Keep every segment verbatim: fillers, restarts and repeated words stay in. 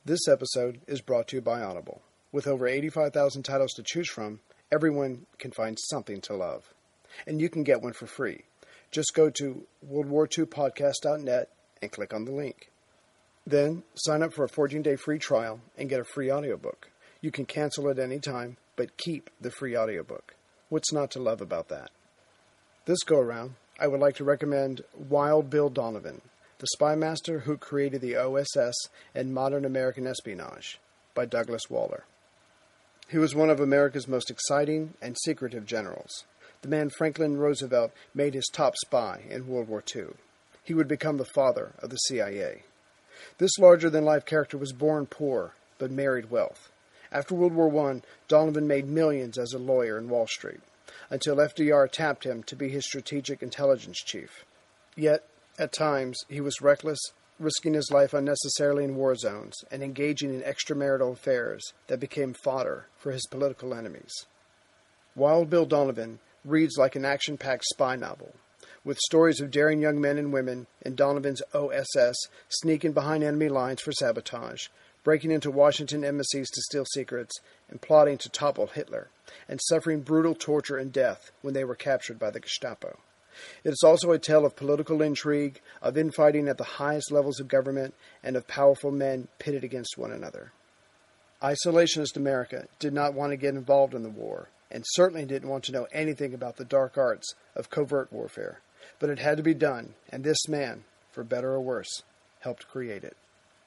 This episode is brought to you by Audible. With over eighty-five thousand titles to choose from, everyone can find something to love. And you can get one for free. Just go to world war two podcast dot net and click on the link. Then, sign up for a fourteen-day free trial and get a free audiobook. You can cancel at any time, but keep the free audiobook. What's not to love about that? This go-around, I would like to recommend Wild Bill Donovan, the spy master who created the O S S and modern American espionage, by Douglas Waller. He was one of America's most exciting and secretive generals. The man Franklin Roosevelt made his top spy in World War Two. He would become the father of the C I A. This larger-than-life character was born poor, but married wealth. After World War One, Donovan made millions as a lawyer in Wall Street, until F D R tapped him to be his strategic intelligence chief. Yet, at times, he was reckless, risking his life unnecessarily in war zones and engaging in extramarital affairs that became fodder for his political enemies. Wild Bill Donovan reads like an action-packed spy novel, with stories of daring young men and women in Donovan's O S S sneaking behind enemy lines for sabotage, breaking into Washington embassies to steal secrets, and plotting to topple Hitler, and suffering brutal torture and death when they were captured by the Gestapo. It is also a tale of political intrigue, of infighting at the highest levels of government, and of powerful men pitted against one another. Isolationist America did not want to get involved in the war, and certainly didn't want to know anything about the dark arts of covert warfare. But it had to be done, and this man, for better or worse, helped create it.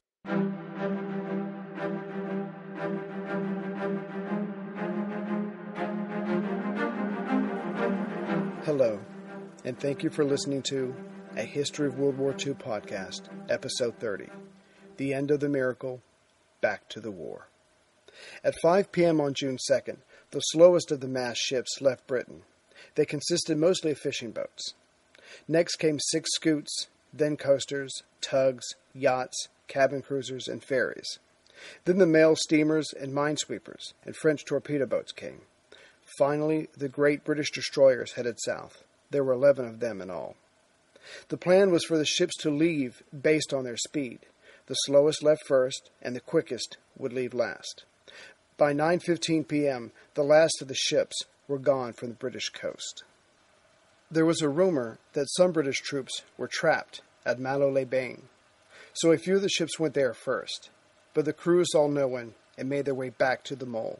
Hello, and thank you for listening to A History of World War Two podcast, episode thirty, The End of the Miracle, Back to the War. At five p.m. on June second, the slowest of the mass ships left Britain. They consisted mostly of fishing boats. Next came six scoots, then coasters, tugs, yachts, cabin cruisers, and ferries. Then the mail steamers and minesweepers and French torpedo boats came. Finally, the great British destroyers headed south. There were eleven of them in all. The plan was for the ships to leave based on their speed. The slowest left first, and the quickest would leave last. By nine fifteen p.m., the last of the ships were gone from the British coast. There was a rumor that some British troops were trapped at Malo-les-Bains, so a few of the ships went there first, but the crews saw no one and made their way back to the mole.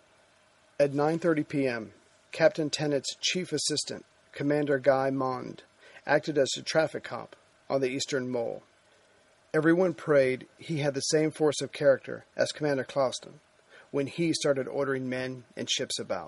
At nine thirty p.m., Captain Tennant's chief assistant, Commander Guy Mond, acted as a traffic cop on the eastern mole. Everyone prayed he had the same force of character as Commander Clauston when he started ordering men and ships about.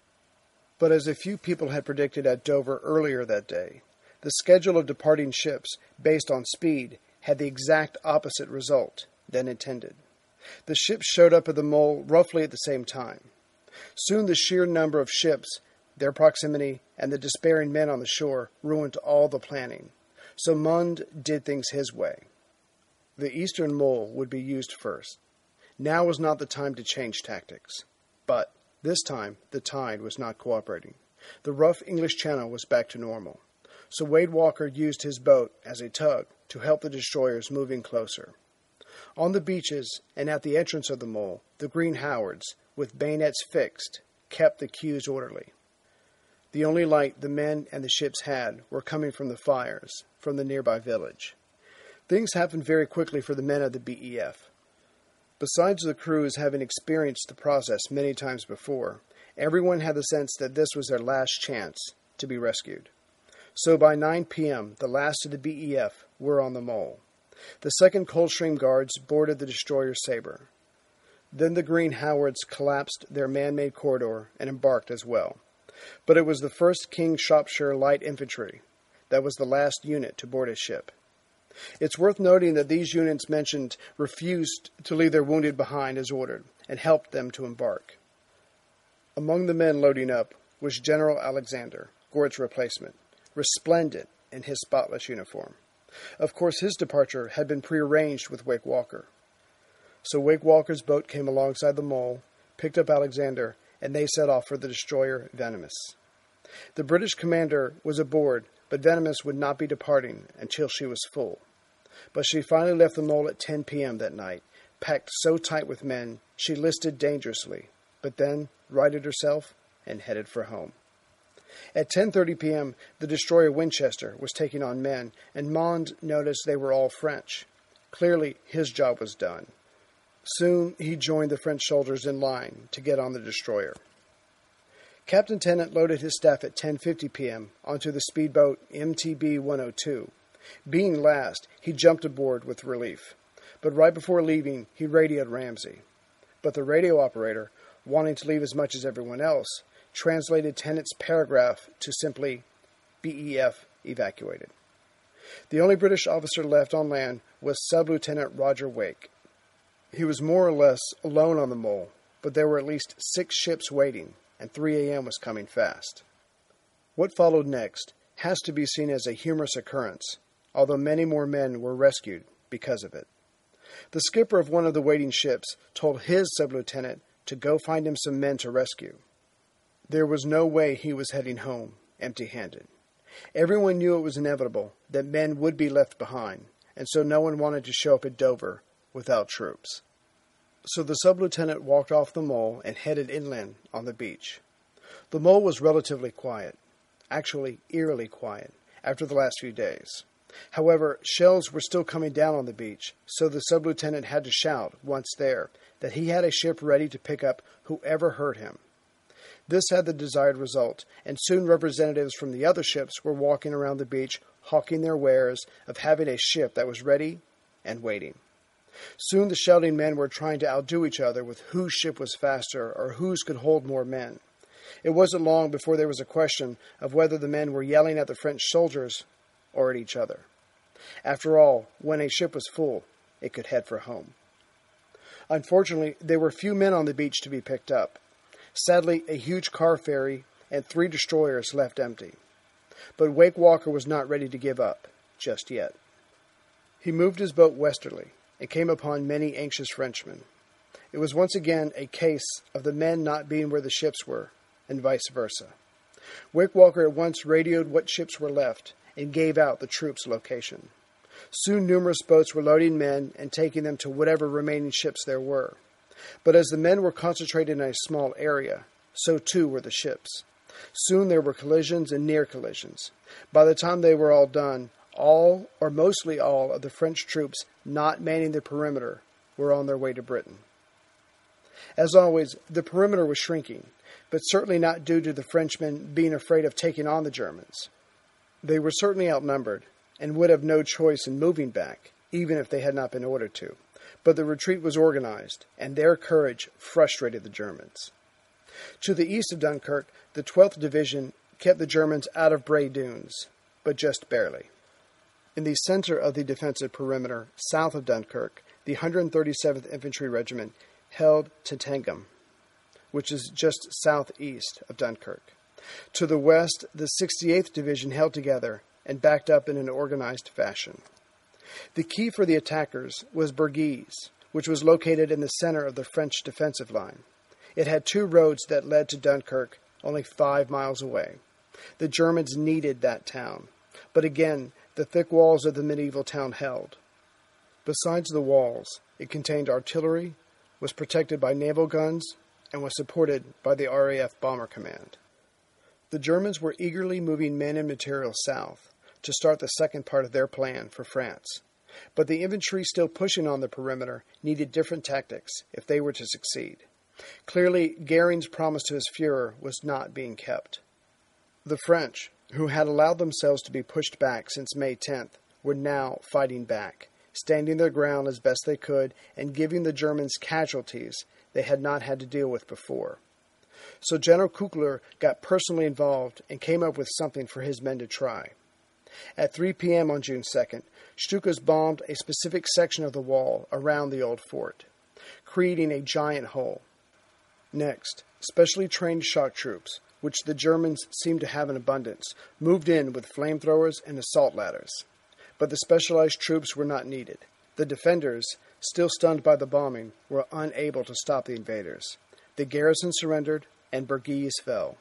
But as a few people had predicted at Dover earlier that day, the schedule of departing ships based on speed had the exact opposite result than intended. The ships showed up at the mole roughly at the same time. Soon the sheer number of ships, their proximity, and the despairing men on the shore ruined all the planning. So Mond did things his way. The eastern mole would be used first. Now was not the time to change tactics. But this time, the tide was not cooperating. The rough English Channel was back to normal. So Wade Walker used his boat as a tug to help the destroyers moving closer. On the beaches and at the entrance of the mole, the Green Howards, with bayonets fixed, kept the queues orderly. The only light the men and the ships had were coming from the fires, from the nearby village. Things happened very quickly for the men of the B E F. Besides the crews having experienced the process many times before, everyone had the sense that this was their last chance to be rescued. So by nine p.m., the last of the B E F were on the mole. The second Coldstream Guards boarded the destroyer Sabre. Then the Green Howards collapsed their man-made corridor and embarked as well. But it was the first King Shropshire Light Infantry that was the last unit to board a ship. It's worth noting that these units mentioned refused to leave their wounded behind as ordered and helped them to embark. Among the men loading up was General Alexander, Gord's replacement, resplendent in his spotless uniform. Of course, his departure had been prearranged with Wake Walker. So Wake Walker's boat came alongside the mole, picked up Alexander, and they set off for the destroyer Venomous. The British commander was aboard, but Venomous would not be departing until she was full. But she finally left the mole at ten p.m. that night, packed so tight with men, she listed dangerously, but then righted herself and headed for home. At ten thirty p.m., the destroyer Winchester was taking on men, and Mond noticed they were all French. Clearly, his job was done. Soon, he joined the French soldiers in line to get on the destroyer. Captain Tennant loaded his staff at ten fifty p.m. onto the speedboat M T B one oh two. Being last, he jumped aboard with relief. But right before leaving, he radioed Ramsey. But the radio operator, wanting to leave as much as everyone else, translated Tennant's paragraph to simply B E F evacuated. The only British officer left on land was Sub-Lieutenant Roger Wake. He was more or less alone on the mole, but there were at least six ships waiting, and three a.m. was coming fast. What followed next has to be seen as a humorous occurrence, although many more men were rescued because of it. The skipper of one of the waiting ships told his sub-lieutenant to go find him some men to rescue. There was no way he was heading home empty-handed. Everyone knew it was inevitable that men would be left behind, and so no one wanted to show up at Dover without troops. So the sub-lieutenant walked off the mole and headed inland on the beach. The mole was relatively quiet, actually eerily quiet, after the last few days. However, shells were still coming down on the beach, so the sub-lieutenant had to shout, once there, that he had a ship ready to pick up whoever hurt him. This had the desired result, and soon representatives from the other ships were walking around the beach hawking their wares of having a ship that was ready and waiting. Soon the shouting men were trying to outdo each other with whose ship was faster or whose could hold more men. It wasn't long before there was a question of whether the men were yelling at the French soldiers or at each other. After all, when a ship was full, it could head for home. Unfortunately, there were few men on the beach to be picked up. Sadly, a huge car ferry and three destroyers left empty. But Wake Walker was not ready to give up, just yet. He moved his boat westerly and came upon many anxious Frenchmen. It was once again a case of the men not being where the ships were, and vice versa. Wake Walker at once radioed what ships were left and gave out the troops' location. Soon numerous boats were loading men and taking them to whatever remaining ships there were. But as the men were concentrated in a small area, so too were the ships. Soon there were collisions and near collisions. By the time they were all done, all, or mostly all, of the French troops not manning the perimeter were on their way to Britain. As always, the perimeter was shrinking, but certainly not due to the Frenchmen being afraid of taking on the Germans. They were certainly outnumbered, and would have no choice in moving back, even if they had not been ordered to. But the retreat was organized, and their courage frustrated the Germans. To the east of Dunkirk, the twelfth Division kept the Germans out of Bray Dunes, but just barely. In the center of the defensive perimeter, south of Dunkirk, the one hundred thirty-seventh Infantry Regiment held Tatengham, which is just southeast of Dunkirk. To the west, the sixty-eighth Division held together and backed up in an organized fashion. The key for the attackers was Bergues, which was located in the center of the French defensive line. It had two roads that led to Dunkirk, only five miles away. The Germans needed that town, but again, the thick walls of the medieval town held. Besides the walls, it contained artillery, was protected by naval guns, and was supported by the R A F Bomber Command. The Germans were eagerly moving men and material south to start the second part of their plan for France. But the infantry still pushing on the perimeter needed different tactics if they were to succeed. Clearly, Goering's promise to his Fuhrer was not being kept. The French, who had allowed themselves to be pushed back since May tenth, were now fighting back, standing their ground as best they could and giving the Germans casualties they had not had to deal with before. So General Kukler got personally involved and came up with something for his men to try. At three p.m. on June second, Stukas bombed a specific section of the wall around the old fort, creating a giant hole. Next, specially trained shock troops, which the Germans seemed to have in abundance, moved in with flamethrowers and assault ladders. But the specialized troops were not needed. The defenders, still stunned by the bombing, were unable to stop the invaders. The garrison surrendered, and Bergues fell.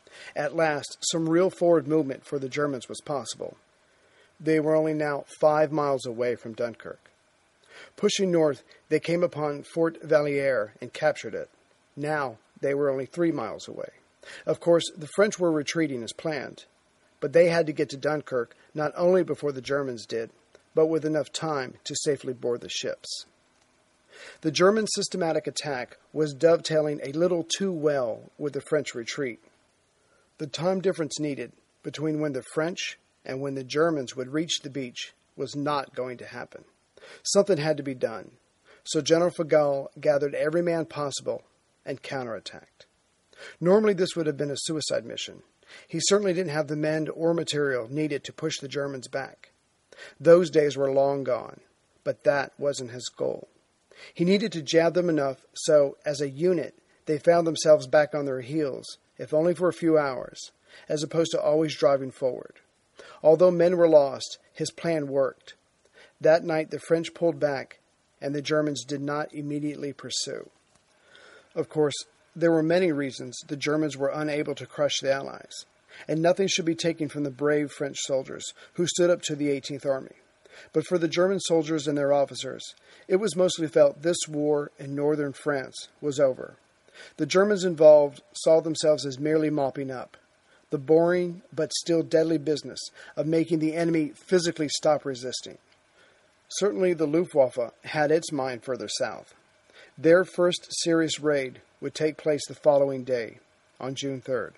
At last, some real forward movement for the Germans was possible. They were only now five miles away from Dunkirk. Pushing north, they came upon Fort Valliere and captured it. Now, they were only three miles away. Of course, the French were retreating as planned, but they had to get to Dunkirk not only before the Germans did, but with enough time to safely board the ships. The German systematic attack was dovetailing a little too well with the French retreat. The time difference needed between when the French and when the Germans would reach the beach was not going to happen. Something had to be done, so General Fagel gathered every man possible and counterattacked. Normally this would have been a suicide mission. He certainly didn't have the men or material needed to push the Germans back. Those days were long gone, but that wasn't his goal. He needed to jab them enough so, as a unit, they found themselves back on their heels, if only for a few hours, as opposed to always driving forward. Although men were lost, his plan worked. That night the French pulled back, and the Germans did not immediately pursue. Of course, there were many reasons the Germans were unable to crush the Allies, and nothing should be taken from the brave French soldiers who stood up to the eighteenth Army. But for the German soldiers and their officers, it was mostly felt this war in northern France was over. The Germans involved saw themselves as merely mopping up the boring but still deadly business of making the enemy physically stop resisting. Certainly the Luftwaffe had its mind further south. Their first serious raid would take place the following day, on June third.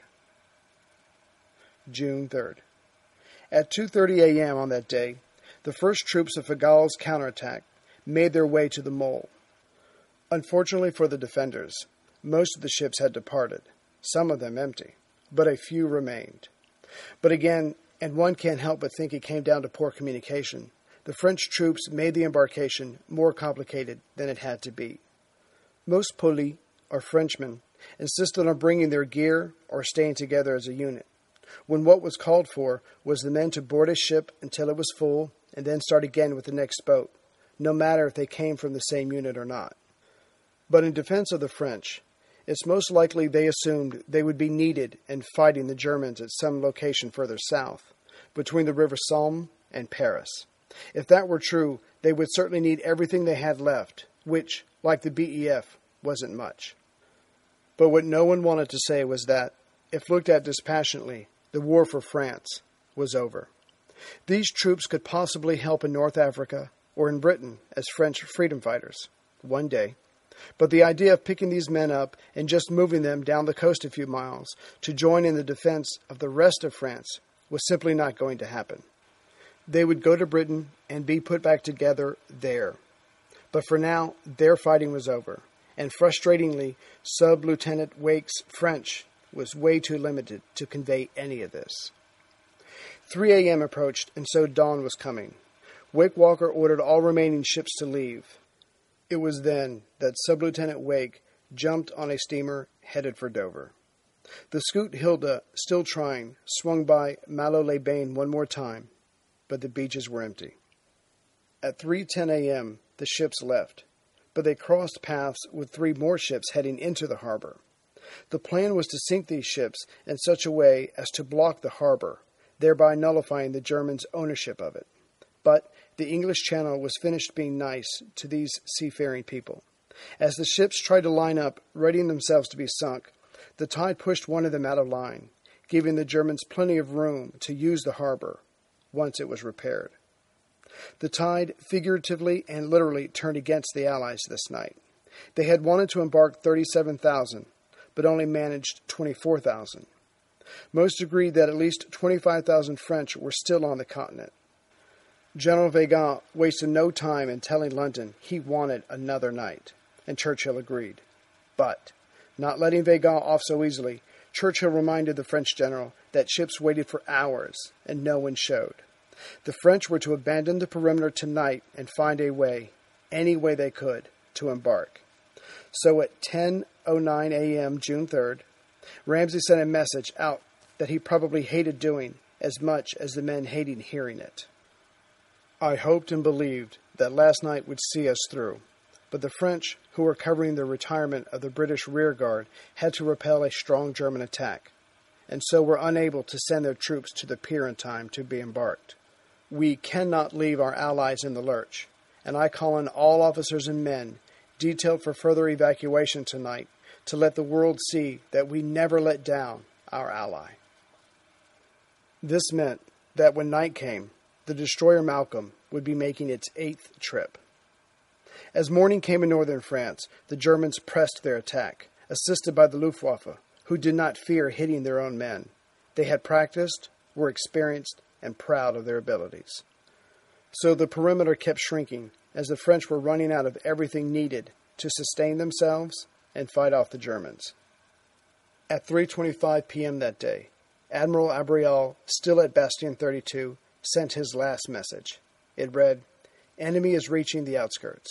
June third. At two thirty a.m. on that day, the first troops of Fagel's counterattack made their way to the mole. Unfortunately for the defenders, most of the ships had departed, some of them empty, but a few remained. But again, and one can't help but think it came down to poor communication, the French troops made the embarkation more complicated than it had to be. Most polis, or Frenchmen, insisted on bringing their gear or staying together as a unit, when what was called for was the men to board a ship until it was full and then start again with the next boat, no matter if they came from the same unit or not. But in defense of the French, it's most likely they assumed they would be needed in fighting the Germans at some location further south, between the River Somme and Paris. If that were true, they would certainly need everything they had left, which, like the B E F, wasn't much. But what no one wanted to say was that, if looked at dispassionately, the war for France was over. These troops could possibly help in North Africa or in Britain as French freedom fighters, one day. But the idea of picking these men up and just moving them down the coast a few miles to join in the defense of the rest of France was simply not going to happen. They would go to Britain and be put back together there. But for now, their fighting was over, and frustratingly, Sub-Lieutenant Wake's French was way too limited to convey any of this. three a.m. approached, and so dawn was coming. Wake Walker ordered all remaining ships to leave. It was then that Sub-Lieutenant Wake jumped on a steamer headed for Dover. The scoot Hilda, still trying, swung by Malo-les-Bains one more time, but the beaches were empty. At three ten a.m., the ships left, but they crossed paths with three more ships heading into the harbor. The plan was to sink these ships in such a way as to block the harbor, thereby nullifying the Germans' ownership of it. But the English Channel was finished being nice to these seafaring people. As the ships tried to line up, readying themselves to be sunk, the tide pushed one of them out of line, giving the Germans plenty of room to use the harbor once it was repaired. The tide figuratively and literally turned against the Allies this night. They had wanted to embark thirty-seven thousand, but only managed twenty-four thousand. Most agreed that at least twenty-five thousand French were still on the continent. General Weygand wasted no time in telling London he wanted another night, and Churchill agreed. But, not letting Weygand off so easily, Churchill reminded the French general that ships waited for hours and no one showed. The French were to abandon the perimeter tonight and find a way, any way they could, to embark. So at ten oh nine a.m. June third, Ramsay sent a message out that he probably hated doing as much as the men hated hearing it. I hoped and believed that last night would see us through, but the French, who were covering the retirement of the British rearguard, had to repel a strong German attack, and so were unable to send their troops to the pier in time to be embarked. We cannot leave our allies in the lurch, and I call on all officers and men detailed for further evacuation tonight to let the world see that we never let down our ally. This meant that when night came, the destroyer Malcolm would be making its eighth trip. As morning came in northern France, the Germans pressed their attack, assisted by the Luftwaffe, who did not fear hitting their own men. They had practiced, were experienced, and proud of their abilities. So the perimeter kept shrinking as the French were running out of everything needed to sustain themselves and fight off the Germans. At three twenty-five p.m. that day, Admiral Abrial, still at Bastion thirty-two, sent his last message. It read, "Enemy is reaching the outskirts."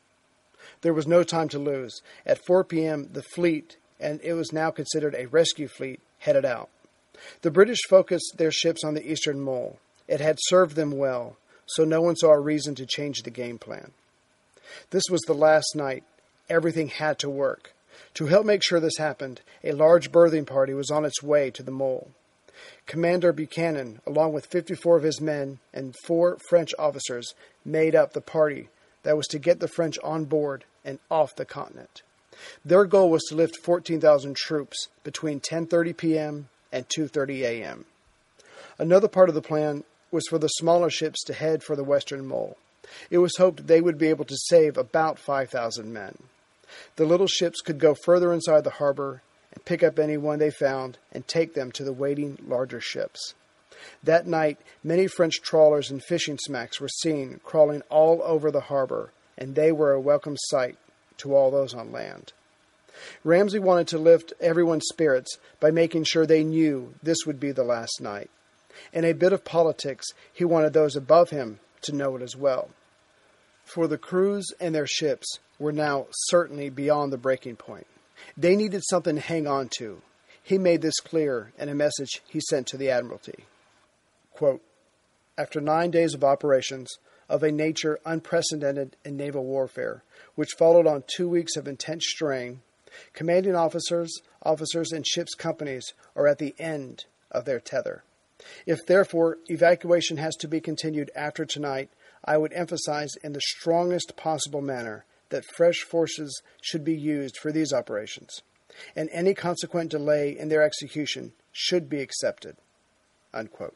There was no time to lose. At four p.m., the fleet, and it was now considered a rescue fleet, headed out. The British focused their ships on the eastern mole. It had served them well, so no one saw a reason to change the game plan. This was the last night. Everything had to work. To help make sure this happened, a large berthing party was on its way to the mole. Commander Buchanan, along with fifty-four of his men and four French officers, made up the party that was to get the French on board and off the continent. Their goal was to lift fourteen thousand troops between ten thirty p.m. and two thirty a.m. Another part of the plan was for the smaller ships to head for the western mole. It was hoped they would be able to save about five thousand men. The little ships could go further inside the harbor and pick up anyone they found and take them to the waiting larger ships. That night, many French trawlers and fishing smacks were seen crawling all over the harbor, and they were a welcome sight to all those on land. Ramsay wanted to lift everyone's spirits by making sure they knew this would be the last night. In a bit of politics, he wanted those above him to know it as well. For the crews and their ships were now certainly beyond the breaking point. They needed something to hang on to. He made this clear in a message he sent to the Admiralty. Quote, "After nine days of operations of a nature unprecedented in naval warfare, which followed on two weeks of intense strain, commanding officers, officers and ship's companies are at the end of their tether. If, therefore, evacuation has to be continued after tonight, I would emphasize in the strongest possible manner that fresh forces should be used for these operations, and any consequent delay in their execution should be accepted." Unquote.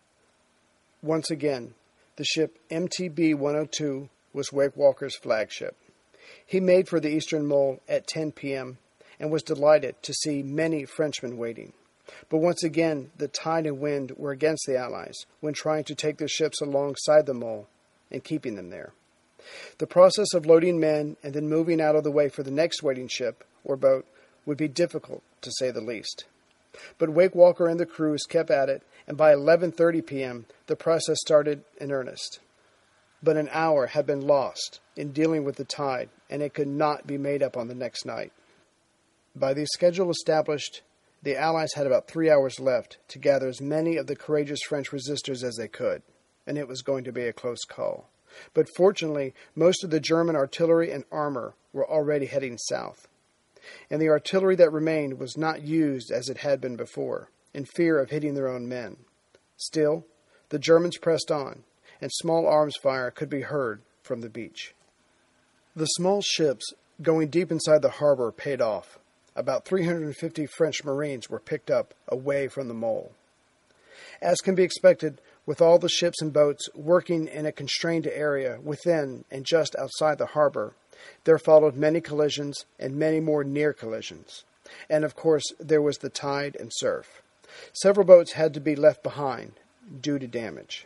Once again, the ship M T B one oh two was Wake Walker's flagship. He made for the eastern mole at ten p.m. and was delighted to see many Frenchmen waiting. But once again, the tide and wind were against the Allies when trying to take their ships alongside the mole and keeping them there. The process of loading men and then moving out of the way for the next waiting ship or boat would be difficult, to say the least. But Wake Walker and the crews kept at it, and by eleven thirty p.m., the process started in earnest. But an hour had been lost in dealing with the tide, and it could not be made up on the next night. By the schedule established, the Allies had about three hours left to gather as many of the courageous French resistors as they could, and it was going to be a close call. But fortunately, most of the German artillery and armor were already heading south, and the artillery that remained was not used as it had been before, in fear of hitting their own men. Still, the Germans pressed on, and small arms fire could be heard from the beach. The small ships going deep inside the harbor paid off. About three hundred fifty French Marines were picked up away from the mole. As can be expected, with all the ships and boats working in a constrained area within and just outside the harbor, there followed many collisions and many more near collisions. And of course, there was the tide and surf. Several boats had to be left behind due to damage.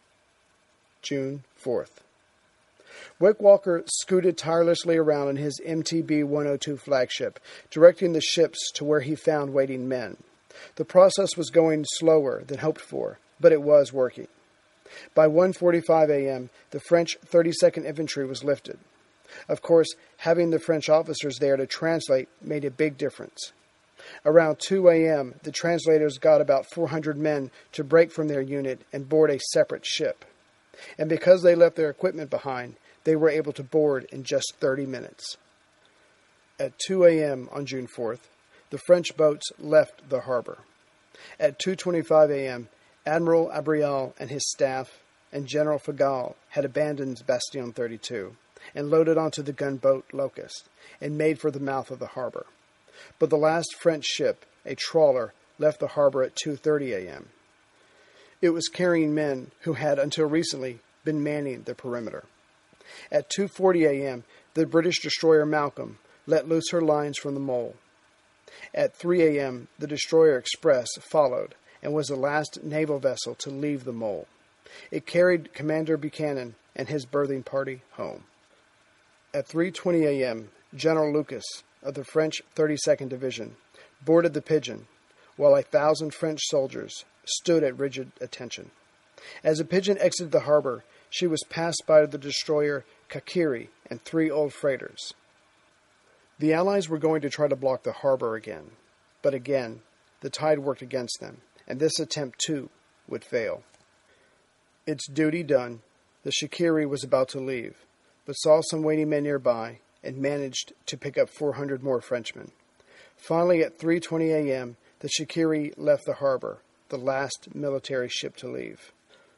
June fourth. Wake Walker scooted tirelessly around in his M T B one oh two flagship, directing the ships to where he found waiting men. The process was going slower than hoped for, but it was working. By one forty-five a.m., the French thirty-second Infantry was lifted. Of course, having the French officers there to translate made a big difference. Around two a.m., the translators got about four hundred men to break from their unit and board a separate ship. And because they left their equipment behind, they were able to board in just thirty minutes. At two a.m. on June fourth, the French boats left the harbor. At two twenty-five a.m., Admiral Abrial and his staff, and General Fagal had abandoned Bastion thirty-two and loaded onto the gunboat Locust and made for the mouth of the harbor. But the last French ship, a trawler, left the harbor at two thirty a.m. It was carrying men who had, until recently, been manning the perimeter. At two forty a.m., the British destroyer Malcolm let loose her lines from the mole. At three a.m., the destroyer Express followed and was the last naval vessel to leave the mole. It carried Commander Buchanan and his berthing party home. At three twenty a.m., General Lucas of the French thirty-second Division boarded the Pigeon, while a thousand French soldiers stood at rigid attention. As the Pigeon exited the harbor, she was passed by the destroyer Kakiri and three old freighters. The Allies were going to try to block the harbor again, but again, the tide worked against them, and this attempt, too, would fail. Its duty done, the Shikiri was about to leave, but saw some waiting men nearby and managed to pick up four hundred more Frenchmen. Finally, at three twenty a.m., the Shikiri left the harbor, the last military ship to leave.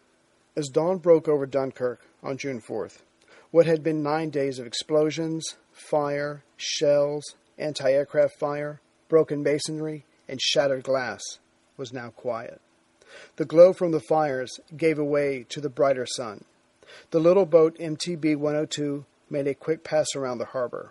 As dawn broke over Dunkirk on June fourth, what had been nine days of explosions, fire, shells, anti-aircraft fire, broken masonry, and shattered glass was now quiet. The glow from the fires gave way to the brighter sun. The little boat M T B one oh two made a quick pass around the harbor.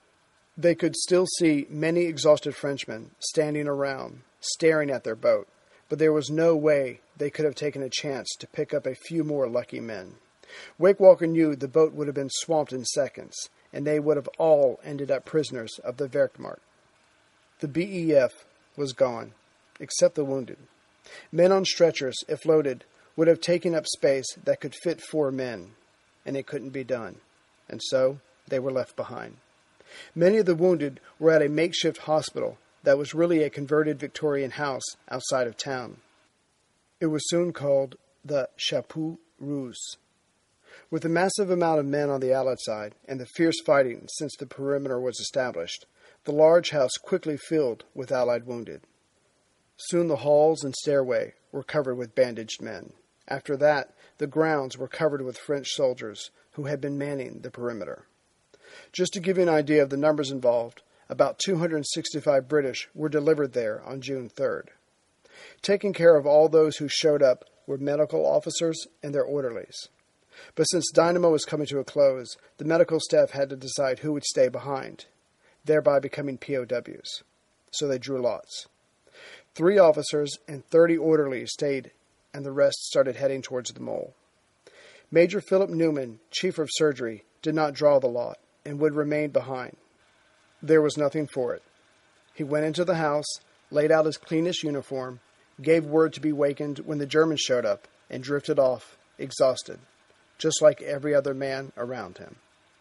They could still see many exhausted Frenchmen standing around, staring at their boat, but there was no way they could have taken a chance to pick up a few more lucky men. Wake Walker knew the boat would have been swamped in seconds, and they would have all ended up prisoners of the Wehrmacht. The B E F was gone, except the wounded. Men on stretchers, if loaded, would have taken up space that could fit four men, and it couldn't be done, and so they were left behind. Many of the wounded were at a makeshift hospital that was really a converted Victorian house outside of town. It was soon called the Chapeau Rouge. With the massive amount of men on the Allied side and the fierce fighting since the perimeter was established, the large house quickly filled with Allied wounded. Soon the halls and stairway were covered with bandaged men. After that, the grounds were covered with French soldiers who had been manning the perimeter. Just to give you an idea of the numbers involved, about two hundred sixty-five British were delivered there on June third. Taking care of all those who showed up were medical officers and their orderlies. But since Dynamo was coming to a close, the medical staff had to decide who would stay behind, thereby becoming P O Ws. So they drew lots. Three officers and thirty orderlies stayed, and the rest started heading towards the mole. Major Philip Newman, chief of surgery, did not draw the lot and would remain behind. There was nothing for it. He went into the house, laid out his cleanest uniform, gave word to be wakened when the Germans showed up, and drifted off, exhausted, just like every other man around him.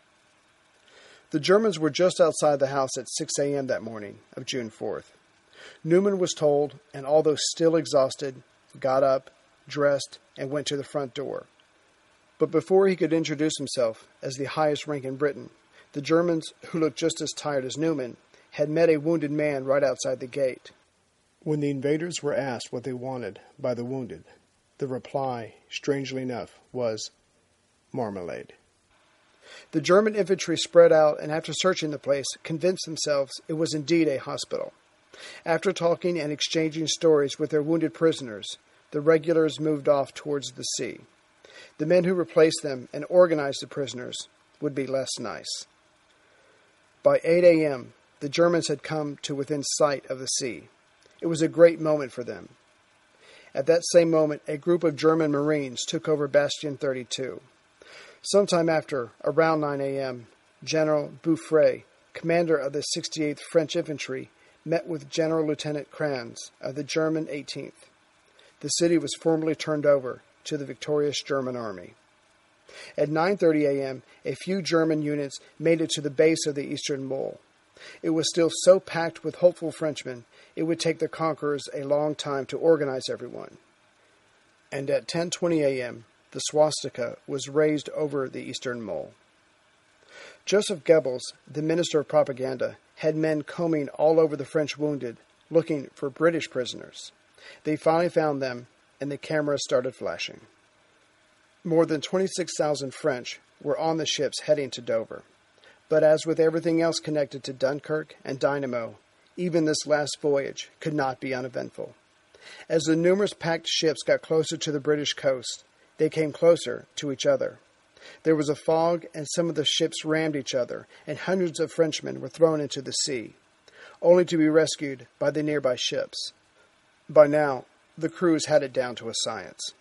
The Germans were just outside the house at six a.m. that morning of June fourth. Newman was told, and although still exhausted, got up, dressed, and went to the front door. But before he could introduce himself as the highest rank in Britain, the Germans, who looked just as tired as Newman, had met a wounded man right outside the gate. When the invaders were asked what they wanted by the wounded, the reply, strangely enough, was marmalade. The German infantry spread out and, after searching the place, convinced themselves it was indeed a hospital. After talking and exchanging stories with their wounded prisoners, the regulars moved off towards the sea. The men who replaced them and organized the prisoners would be less nice. By eight a.m., the Germans had come to within sight of the sea. It was a great moment for them. At that same moment, a group of German Marines took over Bastion thirty-two. Sometime after, around nine a.m., General Bouffray, commander of the sixty-eighth French Infantry, met with General Lieutenant Kranz of the German eighteenth. The city was formally turned over to the victorious German army. At nine thirty a.m., a few German units made it to the base of the eastern mole. It was still so packed with hopeful Frenchmen, it would take the conquerors a long time to organize everyone. And at ten twenty a.m., the swastika was raised over the eastern mole. Joseph Goebbels, the Minister of Propaganda, had men combing all over the French wounded, looking for British prisoners. They finally found them, and the cameras started flashing. More than twenty-six thousand French were on the ships heading to Dover. But as with everything else connected to Dunkirk and Dynamo, even this last voyage could not be uneventful. As the numerous packed ships got closer to the British coast, they came closer to each other. There was a fog, and some of the ships rammed each other, and hundreds of Frenchmen were thrown into the sea, only to be rescued by the nearby ships. By now, the crews had it down to a science.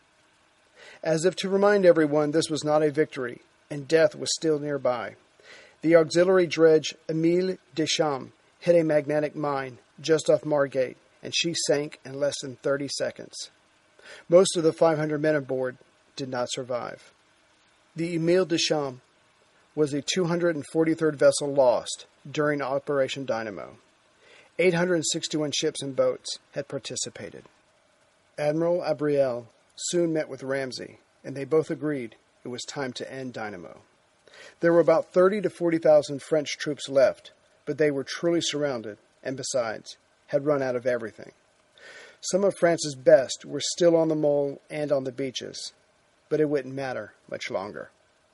As if to remind everyone this was not a victory, and death was still nearby, the auxiliary dredge Emile Deschamps hit a magnetic mine just off Margate, and she sank in less than thirty seconds. Most of the five hundred men aboard did not survive. The Emile Deschamps was the two hundred forty-third vessel lost during Operation Dynamo. eight hundred sixty-one ships and boats had participated. Admiral Abriel soon met with Ramsay, and they both agreed it was time to end Dynamo. There were about thirty to forty thousand French troops left, but they were truly surrounded, and besides, had run out of everything. Some of France's best were still on the mole and on the beaches, but it wouldn't matter much longer.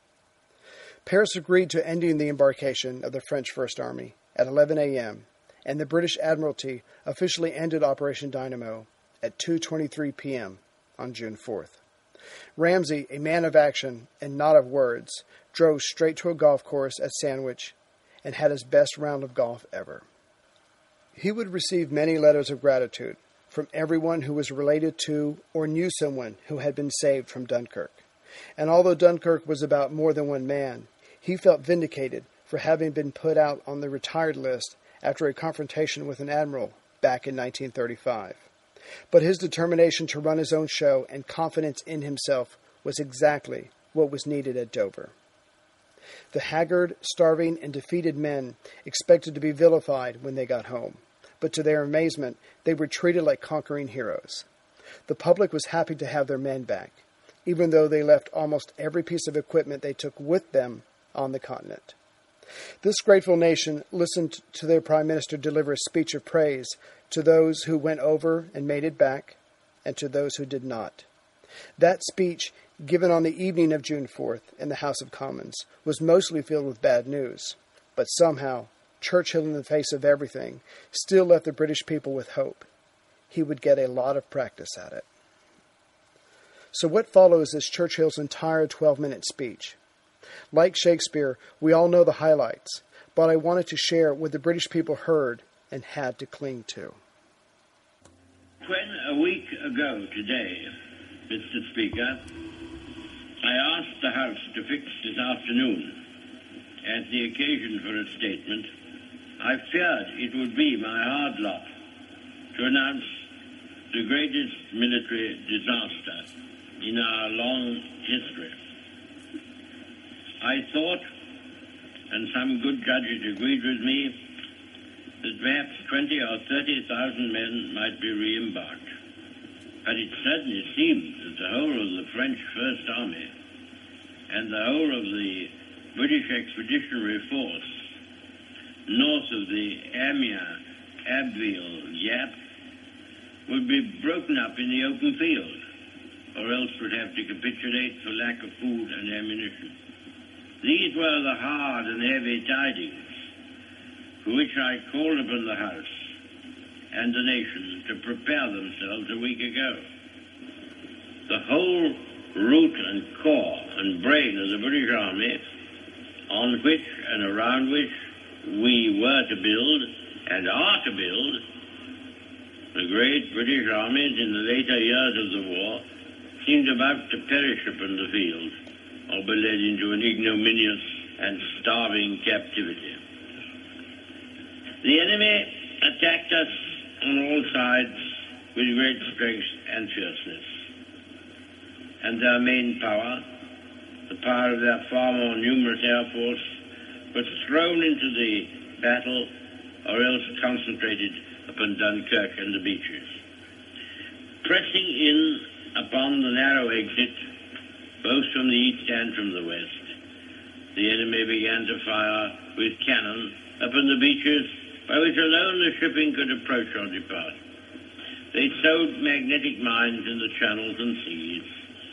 Paris agreed to ending the embarkation of the French First Army at eleven a.m., and the British Admiralty officially ended Operation Dynamo at two twenty-three p.m. on June fourth. Ramsay, a man of action and not of words, drove straight to a golf course at Sandwich and had his best round of golf ever. He would receive many letters of gratitude from everyone who was related to or knew someone who had been saved from Dunkirk. And although Dunkirk was about more than one man, he felt vindicated for having been put out on the retired list after a confrontation with an admiral back in nineteen thirty-five. But his determination to run his own show and confidence in himself was exactly what was needed at Dover. The haggard, starving, and defeated men expected to be vilified when they got home, but to their amazement, they were treated like conquering heroes. The public was happy to have their men back, even though they left almost every piece of equipment they took with them on the continent. This grateful nation listened to their Prime Minister deliver a speech of praise to those who went over and made it back, and to those who did not. That speech, given on the evening of June fourth in the House of Commons, was mostly filled with bad news, but somehow Churchill, in the face of everything, still left the British people with hope. He would get a lot of practice at it. So what follows is Churchill's entire twelve-minute speech. Like Shakespeare, we all know the highlights, but I wanted to share what the British people heard and had to cling to. When a week ago today, Mister Speaker, I asked the House to fix this afternoon as the occasion for a statement, I feared it would be my hard lot to announce the greatest military disaster in our long history. I thought, and some good judges agreed with me, that perhaps twenty or thirty thousand men might be re-embarked. But it certainly seemed that the whole of the French First Army and the whole of the British Expeditionary Force north of the Amiens, Abbeville gap would be broken up in the open field, or else would have to capitulate for lack of food and ammunition. These were the hard and heavy tidings for which I called upon the House and the nation to prepare themselves a week ago. The whole root and core and brain of the British Army, on which and around which we were to build and are to build the great British armies in the later years of the war, seemed about to perish upon the field or be led into an ignominious and starving captivity. The enemy attacked us on all sides with great strength and fierceness, and their main power, the power of their far more numerous air force, was thrown into the battle or else concentrated upon Dunkirk and the beaches. Pressing in upon the narrow exit, both from the east and from the west, the enemy began to fire with cannon upon the beaches by which alone the shipping could approach or depart. They sowed magnetic mines in the channels and seas.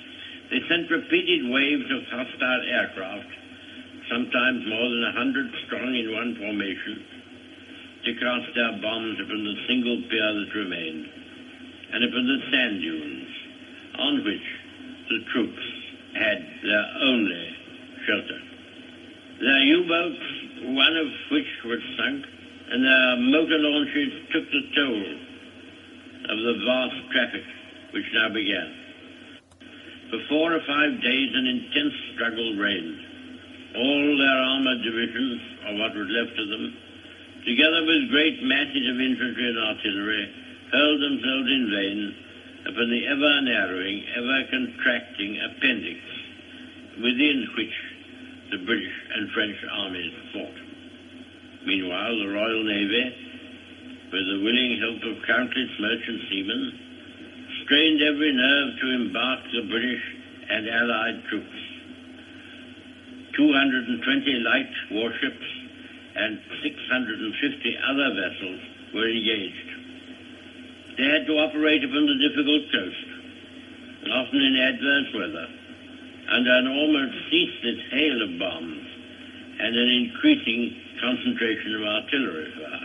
They sent repeated waves of hostile aircraft, sometimes more than a hundred strong in one formation, to cast their bombs upon the single pier that remained, and upon the sand dunes, on which the troops had their only shelter. Their U-boats, one of which was sunk, and their motor launches took the toll of the vast traffic which now began. For four or five days an intense struggle reigned. All their armored divisions, or what was left of them, together with great masses of infantry and artillery, hurled themselves in vain upon the ever-narrowing, ever-contracting appendix within which the British and French armies fought. Meanwhile, the Royal Navy, with the willing help of countless merchant seamen, strained every nerve to embark the British and Allied troops. two hundred twenty light warships and six hundred fifty other vessels were engaged. They had to operate upon the difficult coast, often in adverse weather, under an almost ceaseless hail of bombs and an increasing concentration of artillery fire.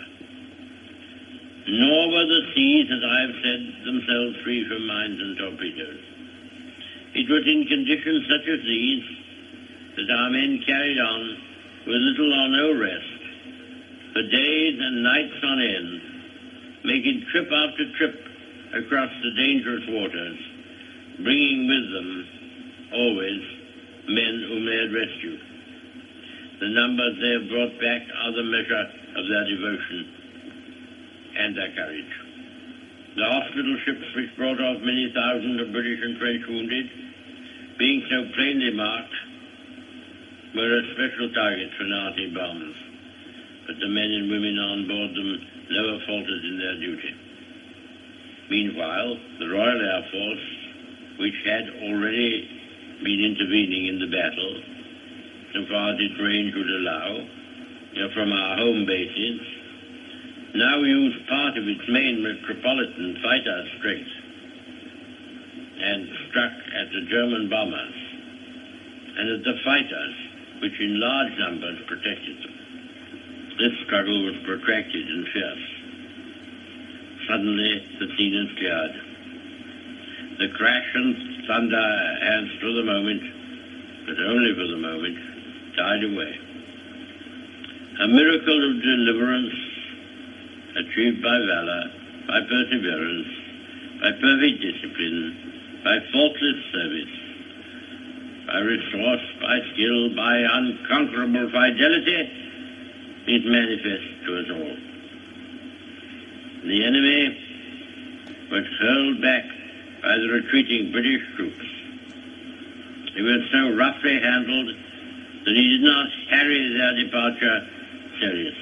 Nor were the seas, as I have said, themselves free from mines and torpedoes. It was in conditions such as these that our men carried on with little or no rest, for days and nights on end, making trip after trip across the dangerous waters, bringing with them always men whom they had rescued. The numbers they have brought back are the measure of their devotion and their courage. The hospital ships which brought off many thousands of British and French wounded, being so plainly marked, were a special target for Nazi bombs, but the men and women on board them never faltered in their duty. Meanwhile, the Royal Air Force, which had already been intervening in the battle, so far as its range would allow, you know, from our home bases, now used part of its main metropolitan fighter strength and struck at the German bombers and at the fighters, which in large numbers protected them. This struggle was protracted and fierce. Suddenly, the scene is cleared. The crash and thunder has, for the moment, but only for the moment, died away. A miracle of deliverance achieved by valor, by perseverance, by perfect discipline, by faultless service, by resource, by skill, by unconquerable fidelity, is manifest to us all. The enemy was hurled back by the retreating British troops. He was so roughly handled that he did not harry their departure seriously.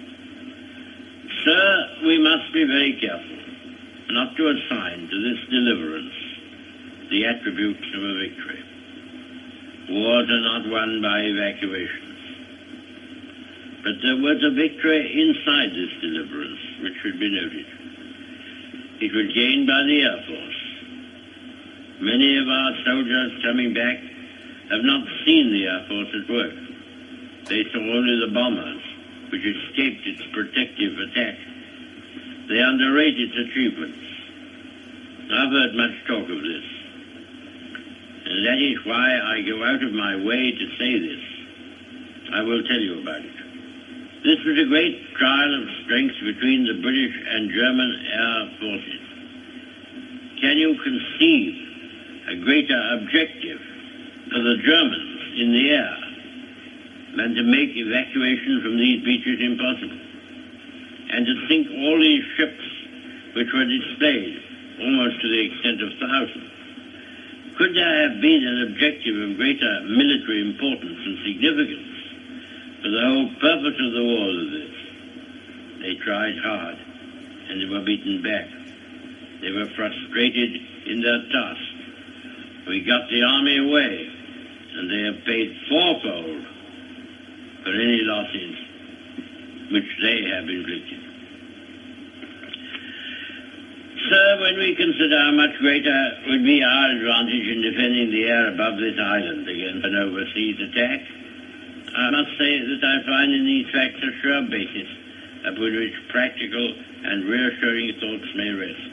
Sir, we must be very careful not to assign to this deliverance the attributes of a victory. Wars are not won by evacuations. But there was a victory inside this deliverance, which should be noted. It was gained by the Air Force. Many of our soldiers coming back have not seen the Air Force at work. They saw only the bombers, which escaped its protective attack. They underrate its achievements. I've heard much talk of this. And that is why I go out of my way to say this. I will tell you about it. This was a great trial of strength between the British and German air forces. Can you conceive a greater objective for the Germans in the air than to make evacuation from these beaches impossible? And to sink all these ships which were displayed, almost to the extent of thousands. Could there have been an objective of greater military importance and significance for the whole purpose of the war than this? They tried hard, and they were beaten back. They were frustrated in their task. We got the army away, and they have paid fourfold for any losses which they have inflicted. Sir, However, when we consider how much greater would be our advantage in defending the air above this island against an overseas attack, I must say that I find in these facts a sure basis upon which practical and reassuring thoughts may rest.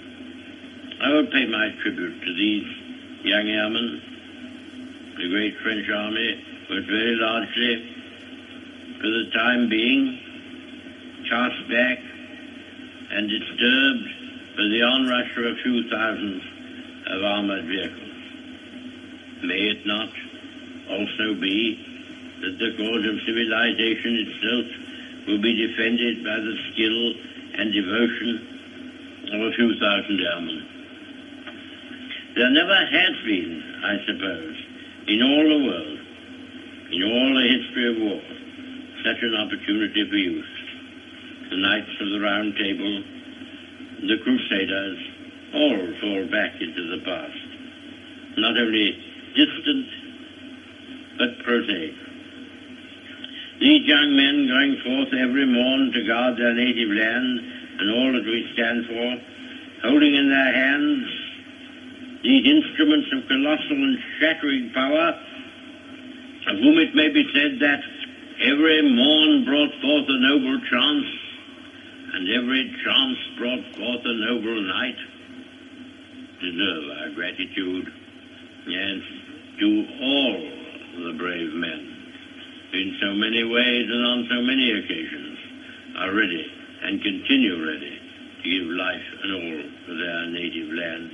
I will pay my tribute to these young airmen. The great French army was very largely, for the time being, cast back and disturbed by the onrush of a few thousands of armored vehicles. May it not also be that the cause of civilization itself will be defended by the skill and devotion of a few thousand airmen? There never has been, I suppose, in all the world, in all the history of war, such an opportunity for youth. The Knights of the Round Table, the Crusaders, all fall back into the past. Not only distant, but prosaic. These young men going forth every morn to guard their native land and all that we stand for, holding in their hands these instruments of colossal and shattering power, of whom it may be said that every morn brought forth a noble chance, and every chance brought forth a noble night, deserve our gratitude, yes, to all the brave men, in so many ways and on so many occasions, are ready and continue ready to give life and all for their native land.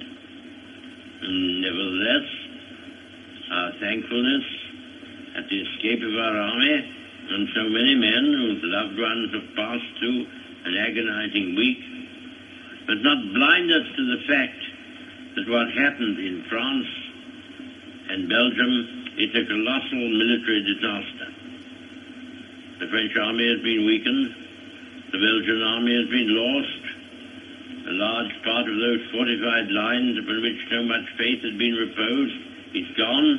And nevertheless, our thankfulness at the escape of our army and so many men whose loved ones have passed through an agonizing week, but not blind us to the fact that what happened in France and Belgium is a colossal military disaster. The French army has been weakened, the Belgian army has been lost, a large part of those fortified lines upon which so much faith had been reposed is gone.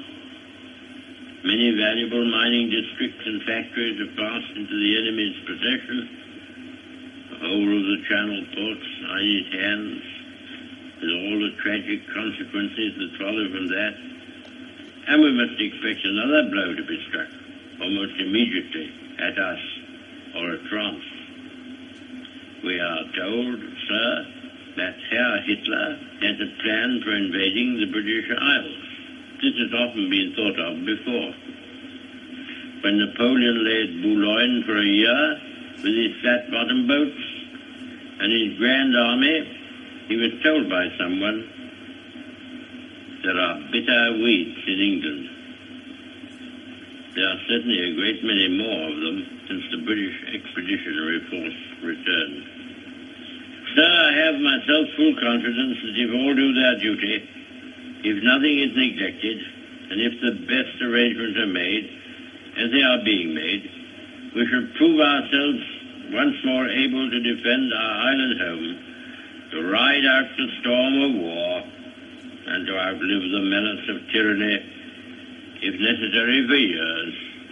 Many valuable mining districts and factories have passed into the enemy's possession. The whole of the Channel ports are in his hands, with all the tragic consequences that follow from that. And we must expect another blow to be struck, almost immediately, at us or at France. We are told, sir, that Herr Hitler has a plan for invading the British Isles. This has often been thought of before. When Napoleon lay at Boulogne for a year with his flat-bottom boats and his grand army, he was told by someone, there are bitter weeds in England. There are certainly a great many more of them since the British Expeditionary Force returned. Sir, I have myself full confidence that if all do their duty, if nothing is neglected, and if the best arrangements are made, as they are being made, we shall prove ourselves once more able to defend our island home, to ride out the storm of war, and to outlive the menace of tyranny, if necessary for years,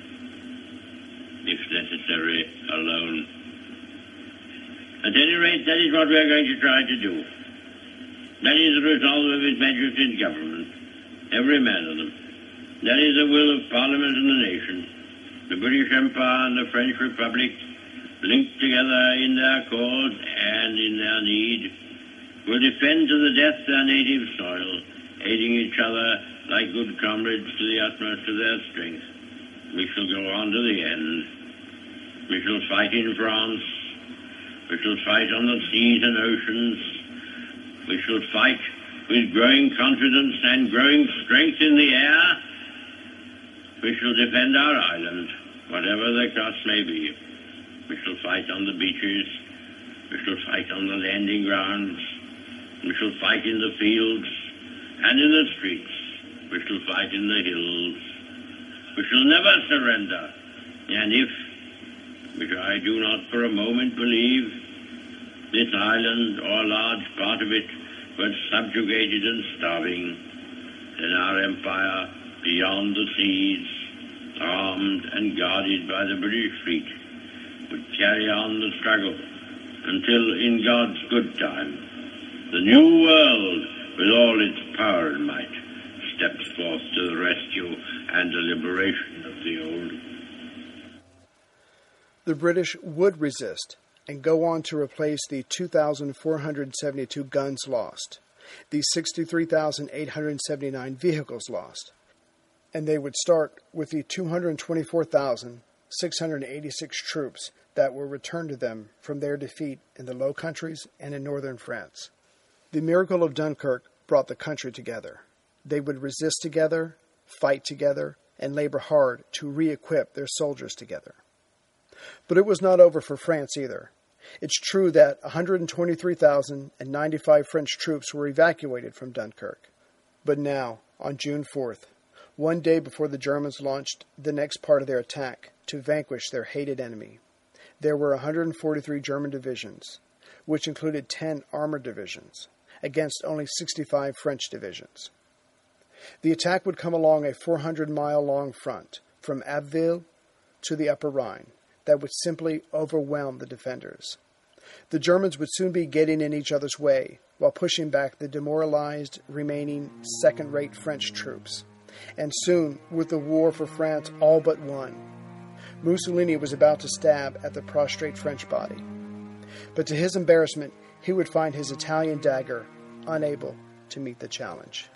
if necessary alone. At any rate, that is what we are going to try to do. That is the resolve of His Majesty's government, every man of them. That is the will of Parliament and the nation. The British Empire and the French Republic, linked together in their cause and in their need, will defend to the death their native soil, aiding each other like good comrades to the utmost of their strength. We shall go on to the end. We shall fight in France. We shall fight on the seas and oceans. We shall fight with growing confidence and growing strength in the air. We shall defend our island, whatever the cost may be. We shall fight on the beaches. We shall fight on the landing grounds. We shall fight in the fields and in the streets. We shall fight in the hills. We shall never surrender. And if, which I do not for a moment believe, this island or a large part of it was subjugated and starving, then our empire beyond the seas, armed and guarded by the British fleet, would carry on the struggle until, in God's good time, The new world, with all its power and might, steps forth to the rescue and the liberation of the old. The British would resist and go on to replace the two thousand four hundred seventy-two guns lost, the sixty-three thousand eight hundred seventy-nine vehicles lost, and they would start with the two hundred twenty-four thousand six hundred eighty-six troops that were returned to them from their defeat in the Low Countries and in northern France. The miracle of Dunkirk brought the country together. They would resist together, fight together, and labor hard to re-equip their soldiers together. But it was not over for France either. It's true that one hundred twenty-three thousand ninety-five French troops were evacuated from Dunkirk. But now, on June fourth, one day before the Germans launched the next part of their attack to vanquish their hated enemy, there were one hundred forty-three German divisions, which included ten armored divisions, against only sixty-five French divisions. The attack would come along a four hundred mile long front from Abbeville to the Upper Rhine that would simply overwhelm the defenders. The Germans would soon be getting in each other's way while pushing back the demoralized remaining second-rate French troops. And soon, with the war for France all but won, Mussolini was about to stab at the prostrate French body. But to his embarrassment, he would find his Italian dagger unable to meet the challenge.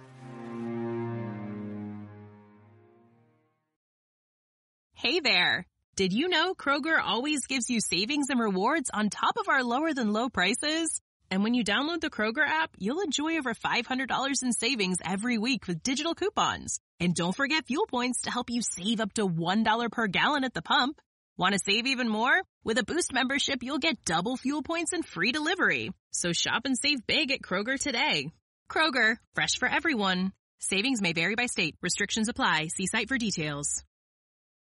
Hey there! Did you know Kroger always gives you savings and rewards on top of our lower-than-low prices? And when you download the Kroger app, you'll enjoy over five hundred dollars in savings every week with digital coupons. And don't forget fuel points to help you save up to one dollar per gallon at the pump. Want to save even more? With a Boost membership, you'll get double fuel points and free delivery. So shop and save big at Kroger today. Kroger, fresh for everyone. Savings may vary by state. Restrictions apply. See site for details.